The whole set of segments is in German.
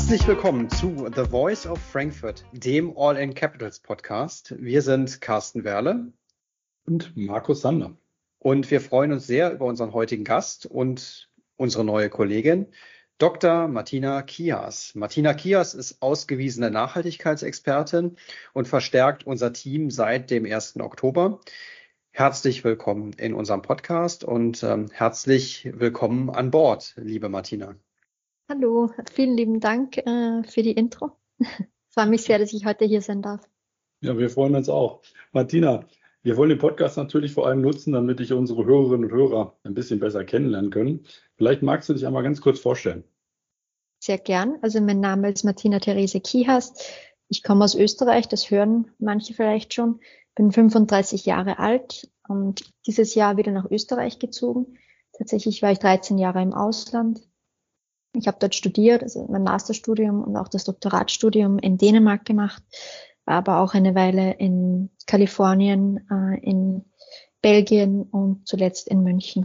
Herzlich willkommen zu The Voice of Frankfurt, dem All-in Capitals Podcast. Wir sind Carsten Werle und Markus Sander. Und wir freuen uns sehr über unseren heutigen Gast und unsere neue Kollegin, Dr. Martina Kias. Martina Kias ist ausgewiesene Nachhaltigkeitsexpertin und verstärkt unser Team seit dem 1. Oktober. Herzlich willkommen in unserem Podcast und herzlich willkommen an Bord, liebe Martina. Hallo, vielen lieben Dank für die Intro. Ich freue mich sehr, dass ich heute hier sein darf. Ja, wir freuen uns auch. Martina, wir wollen den Podcast natürlich vor allem nutzen, damit dich unsere Hörerinnen und Hörer ein bisschen besser kennenlernen können. Vielleicht magst du dich einmal ganz kurz vorstellen. Sehr gern. Also mein Name ist Martina Therese Kias. Ich komme aus Österreich, das hören manche vielleicht schon. Bin 35 Jahre alt und dieses Jahr wieder nach Österreich gezogen. Tatsächlich war ich 13 Jahre im Ausland. Ich habe dort studiert, also mein Masterstudium und auch das Doktoratstudium in Dänemark gemacht, war aber auch eine Weile in Kalifornien, in Belgien und zuletzt in München.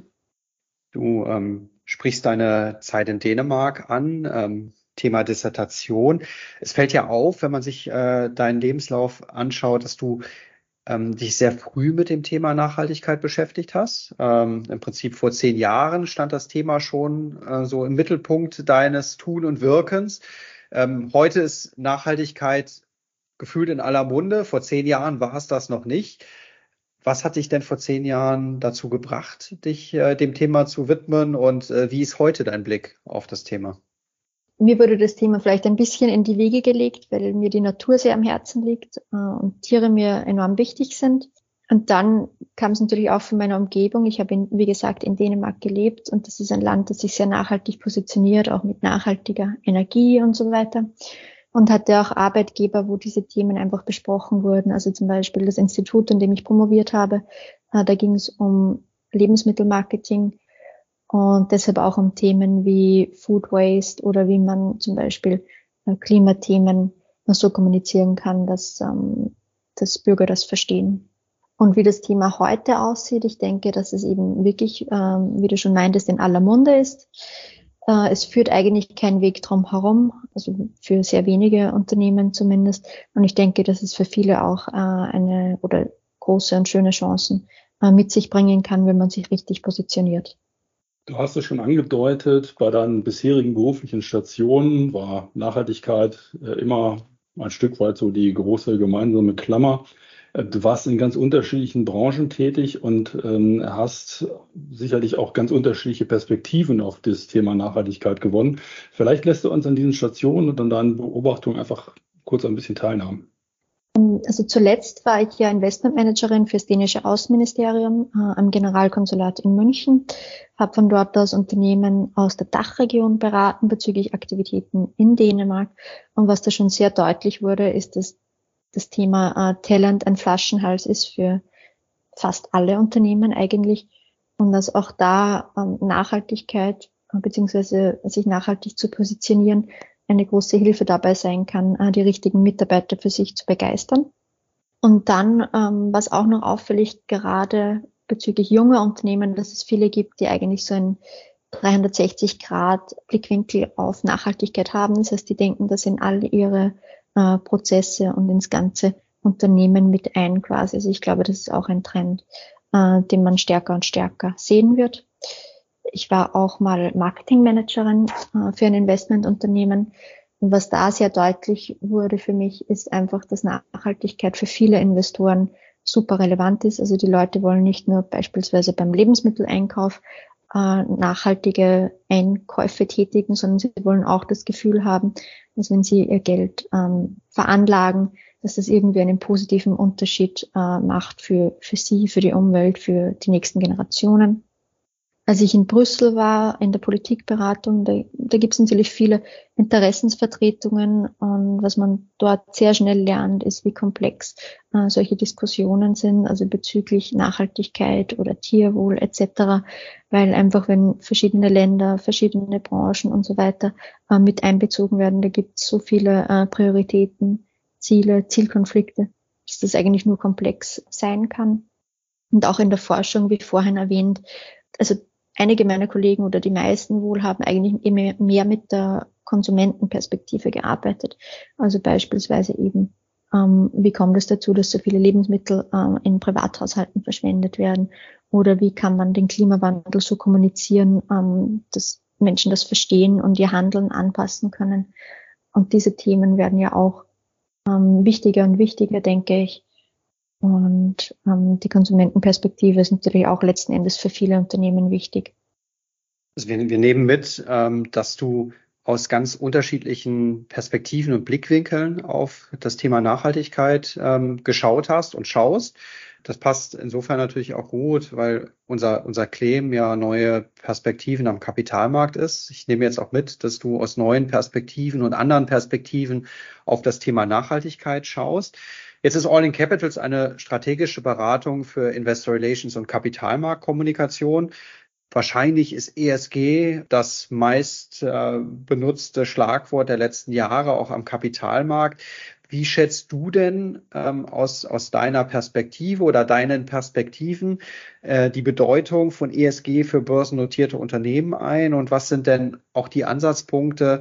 Du sprichst deine Zeit in Dänemark an, Thema Dissertation. Es fällt ja auf, wenn man sich deinen Lebenslauf anschaut, dass du dich sehr früh mit dem Thema Nachhaltigkeit beschäftigt hast. Im Prinzip vor 10 Jahren stand das Thema schon so im Mittelpunkt deines Tun und Wirkens. Heute ist Nachhaltigkeit gefühlt in aller Munde. Vor 10 Jahren war es das noch nicht. Was hat dich denn vor 10 Jahren dazu gebracht, dich dem Thema zu widmen und wie ist heute dein Blick auf das Thema? Mir wurde das Thema vielleicht ein bisschen in die Wiege gelegt, weil mir die Natur sehr am Herzen liegt und Tiere mir enorm wichtig sind. Und dann kam es natürlich auch von meiner Umgebung. Ich habe, wie gesagt, in Dänemark gelebt und das ist ein Land, das sich sehr nachhaltig positioniert, auch mit nachhaltiger Energie und so weiter. Und hatte auch Arbeitgeber, wo diese Themen einfach besprochen wurden. Also zum Beispiel das Institut, an dem ich promoviert habe, da ging es um Lebensmittelmarketing. Und deshalb auch um Themen wie Food Waste oder wie man zum Beispiel Klimathemen so kommunizieren kann, dass Bürger das verstehen. Und wie das Thema heute aussieht, ich denke, dass es eben wirklich, wie du schon meintest, in aller Munde ist. Es führt eigentlich kein Weg drum herum, also für sehr wenige Unternehmen zumindest. Und ich denke, dass es für viele auch eine oder große und schöne Chancen mit sich bringen kann, wenn man sich richtig positioniert. Du hast es schon angedeutet, bei deinen bisherigen beruflichen Stationen war Nachhaltigkeit immer ein Stück weit so die große gemeinsame Klammer. Du warst in ganz unterschiedlichen Branchen tätig und hast sicherlich auch ganz unterschiedliche Perspektiven auf das Thema Nachhaltigkeit gewonnen. Vielleicht lässt du uns an diesen Stationen und an deinen Beobachtungen einfach kurz ein bisschen teilhaben. Also zuletzt war ich ja Investmentmanagerin fürs dänische Außenministerium am Generalkonsulat in München, habe von dort aus Unternehmen aus der Dachregion beraten bezüglich Aktivitäten in Dänemark. Und was da schon sehr deutlich wurde, ist, dass das Thema Talent ein Flaschenhals ist für fast alle Unternehmen eigentlich und dass auch da Nachhaltigkeit beziehungsweise sich nachhaltig zu positionieren eine große Hilfe dabei sein kann, die richtigen Mitarbeiter für sich zu begeistern. Und dann, was auch noch auffällig, gerade bezüglich junger Unternehmen, dass es viele gibt, die eigentlich so einen 360-Grad-Blickwinkel auf Nachhaltigkeit haben. Das heißt, die denken das in all ihre Prozesse und ins ganze Unternehmen mit ein quasi. Also ich glaube, das ist auch ein Trend, den man stärker und stärker sehen wird. Ich war auch mal Marketingmanagerin für ein Investmentunternehmen. Und was da sehr deutlich wurde für mich, ist einfach, dass Nachhaltigkeit für viele Investoren super relevant ist. Also die Leute wollen nicht nur beispielsweise beim Lebensmitteleinkauf nachhaltige Einkäufe tätigen, sondern sie wollen auch das Gefühl haben, dass wenn sie ihr Geld veranlagen, dass das irgendwie einen positiven Unterschied macht für sie, für die Umwelt, für die nächsten Generationen. Als ich in Brüssel war, in der Politikberatung, da gibt es natürlich viele Interessensvertretungen und was man dort sehr schnell lernt, ist, wie komplex solche Diskussionen sind, also bezüglich Nachhaltigkeit oder Tierwohl etc., weil einfach, wenn verschiedene Länder, verschiedene Branchen und so weiter mit einbezogen werden, da gibt es so viele Prioritäten, Ziele, Zielkonflikte, dass das eigentlich nur komplex sein kann. Und auch in der Forschung, wie vorhin erwähnt, also einige meiner Kollegen oder die meisten wohl haben eigentlich immer mehr mit der Konsumentenperspektive gearbeitet. Also beispielsweise eben, wie kommt es dazu, dass so viele Lebensmittel in Privathaushalten verschwendet werden? Oder wie kann man den Klimawandel so kommunizieren, dass Menschen das verstehen und ihr Handeln anpassen können? Und diese Themen werden ja auch wichtiger und wichtiger, denke ich. Und die Konsumentenperspektive ist natürlich auch letzten Endes für viele Unternehmen wichtig. Also wir nehmen mit, dass du aus ganz unterschiedlichen Perspektiven und Blickwinkeln auf das Thema Nachhaltigkeit geschaut hast und schaust. Das passt insofern natürlich auch gut, weil unser Claim ja neue Perspektiven am Kapitalmarkt ist. Ich nehme jetzt auch mit, dass du aus neuen Perspektiven und anderen Perspektiven auf das Thema Nachhaltigkeit schaust. Jetzt ist All in Capitals eine strategische Beratung für Investor Relations und Kapitalmarktkommunikation. Wahrscheinlich ist ESG das meist benutzte Schlagwort der letzten Jahre, auch am Kapitalmarkt. Wie schätzt du denn aus deiner Perspektive oder deinen Perspektiven die Bedeutung von ESG für börsennotierte Unternehmen ein? Und was sind denn auch die Ansatzpunkte,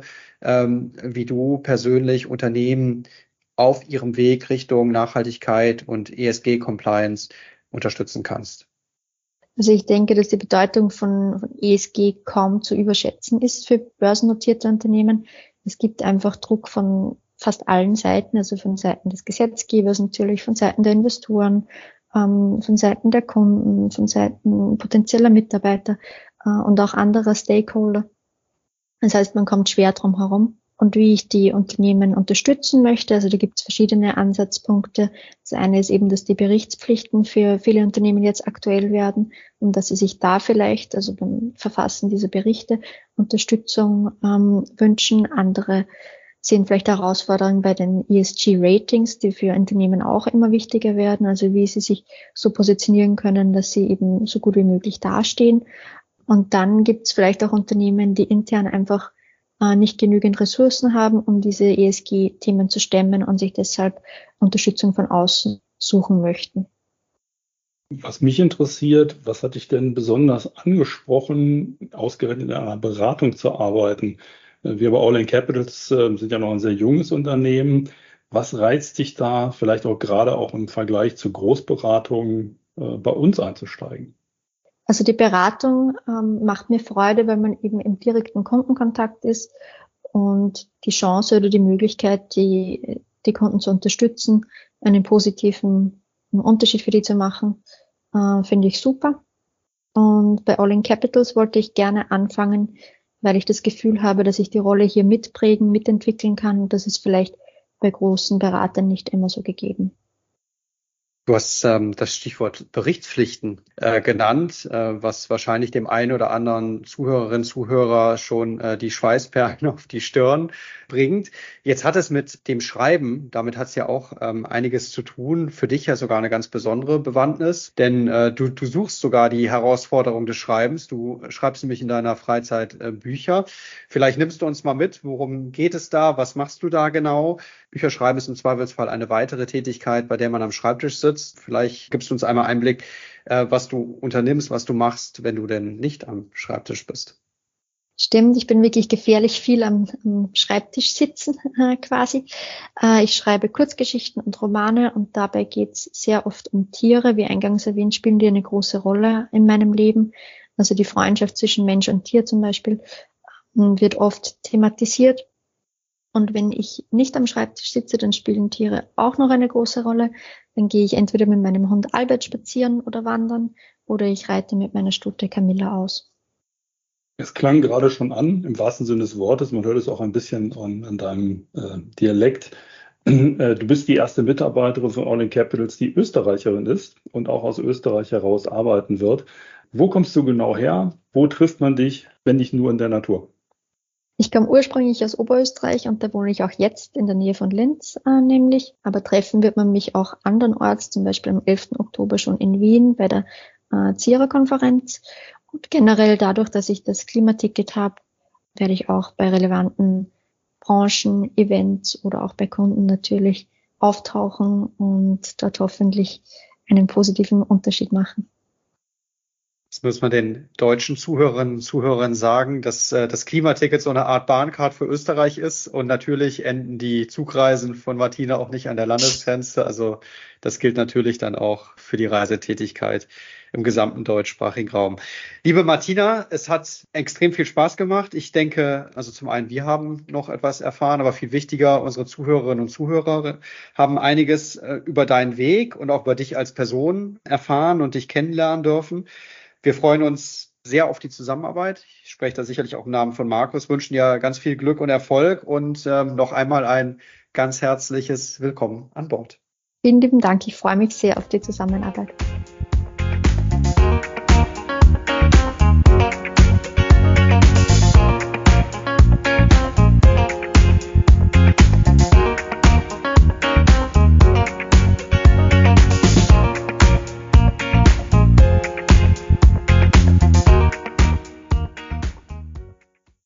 wie du persönlich Unternehmen auf ihrem Weg Richtung Nachhaltigkeit und ESG-Compliance unterstützen kannst? Also ich denke, dass die Bedeutung von ESG kaum zu überschätzen ist für börsennotierte Unternehmen. Es gibt einfach Druck von fast allen Seiten, also von Seiten des Gesetzgebers natürlich, von Seiten der Investoren, von Seiten der Kunden, von Seiten potenzieller Mitarbeiter und auch anderer Stakeholder. Das heißt, man kommt schwer drum herum. Und wie ich die Unternehmen unterstützen möchte, also da gibt es verschiedene Ansatzpunkte. Das eine ist eben, dass die Berichtspflichten für viele Unternehmen jetzt aktuell werden und dass sie sich da vielleicht, also beim Verfassen dieser Berichte, Unterstützung wünschen. Andere sehen vielleicht Herausforderungen bei den ESG-Ratings, die für Unternehmen auch immer wichtiger werden, also wie sie sich so positionieren können, dass sie eben so gut wie möglich dastehen. Und dann gibt es vielleicht auch Unternehmen, die intern einfach nicht genügend Ressourcen haben, um diese ESG-Themen zu stemmen und sich deshalb Unterstützung von außen suchen möchten. Was mich interessiert, was hat dich denn besonders angesprochen, ausgerechnet in einer Beratung zu arbeiten? Wir bei All in Capitals sind ja noch ein sehr junges Unternehmen. Was reizt dich da, vielleicht auch gerade auch im Vergleich zu Großberatungen bei uns einzusteigen? Also die Beratung macht mir Freude, weil man eben im direkten Kundenkontakt ist und die Chance oder die Möglichkeit, die Kunden zu unterstützen, einen positiven Unterschied für die zu machen, finde ich super. Und bei All in Capitals wollte ich gerne anfangen, weil ich das Gefühl habe, dass ich die Rolle hier mitprägen, mitentwickeln kann. Das ist vielleicht bei großen Beratern nicht immer so gegeben. Du hast das Stichwort Berichtspflichten genannt, was wahrscheinlich dem einen oder anderen Zuhörerinnen, Zuhörer schon die Schweißperlen auf die Stirn bringt. Jetzt hat es mit dem Schreiben, damit hat es ja auch einiges zu tun, für dich ja sogar eine ganz besondere Bewandtnis, denn du suchst sogar die Herausforderung des Schreibens. Du schreibst nämlich in deiner Freizeit Bücher. Vielleicht nimmst du uns mal mit, worum geht es da, was machst du da genau? Bücherschreiben ist im Zweifelsfall eine weitere Tätigkeit, bei der man am Schreibtisch sitzt. Vielleicht gibst du uns einmal Einblick, was du unternimmst, was du machst, wenn du denn nicht am Schreibtisch bist. Stimmt, ich bin wirklich gefährlich viel am Schreibtisch sitzen quasi. Ich schreibe Kurzgeschichten und Romane und dabei geht es sehr oft um Tiere. Wie eingangs erwähnt, spielen die eine große Rolle in meinem Leben. Also die Freundschaft zwischen Mensch und Tier zum Beispiel wird oft thematisiert. Und wenn ich nicht am Schreibtisch sitze, dann spielen Tiere auch noch eine große Rolle. Dann gehe ich entweder mit meinem Hund Albert spazieren oder wandern oder ich reite mit meiner Stute Camilla aus. Es klang gerade schon an, im wahrsten Sinne des Wortes, man hört es auch ein bisschen an deinem Dialekt. Du bist die erste Mitarbeiterin von All in Capitals, die Österreicherin ist und auch aus Österreich heraus arbeiten wird. Wo kommst du genau her? Wo trifft man dich, wenn nicht nur in der Natur? Ich komme ursprünglich aus Oberösterreich und da wohne ich auch jetzt in der Nähe von Linz nämlich. Aber treffen wird man mich auch andernorts, zum Beispiel am 11. Oktober schon in Wien bei der CIRA-Konferenz. Und generell dadurch, dass ich das Klimaticket habe, werde ich auch bei relevanten Branchen, Events oder auch bei Kunden natürlich auftauchen und dort hoffentlich einen positiven Unterschied machen. Das muss man den deutschen Zuhörerinnen und Zuhörern sagen, dass das Klimaticket so eine Art Bahncard für Österreich ist. Und natürlich enden die Zugreisen von Martina auch nicht an der Landesgrenze. Also das gilt natürlich dann auch für die Reisetätigkeit im gesamten deutschsprachigen Raum. Liebe Martina, es hat extrem viel Spaß gemacht. Ich denke, also zum einen, wir haben noch etwas erfahren, aber viel wichtiger, unsere Zuhörerinnen und Zuhörer haben einiges über deinen Weg und auch über dich als Person erfahren und dich kennenlernen dürfen. Wir freuen uns sehr auf die Zusammenarbeit. Ich spreche da sicherlich auch im Namen von Markus, wünschen dir ganz viel Glück und Erfolg und noch einmal ein ganz herzliches Willkommen an Bord. Vielen lieben Dank. Ich freue mich sehr auf die Zusammenarbeit.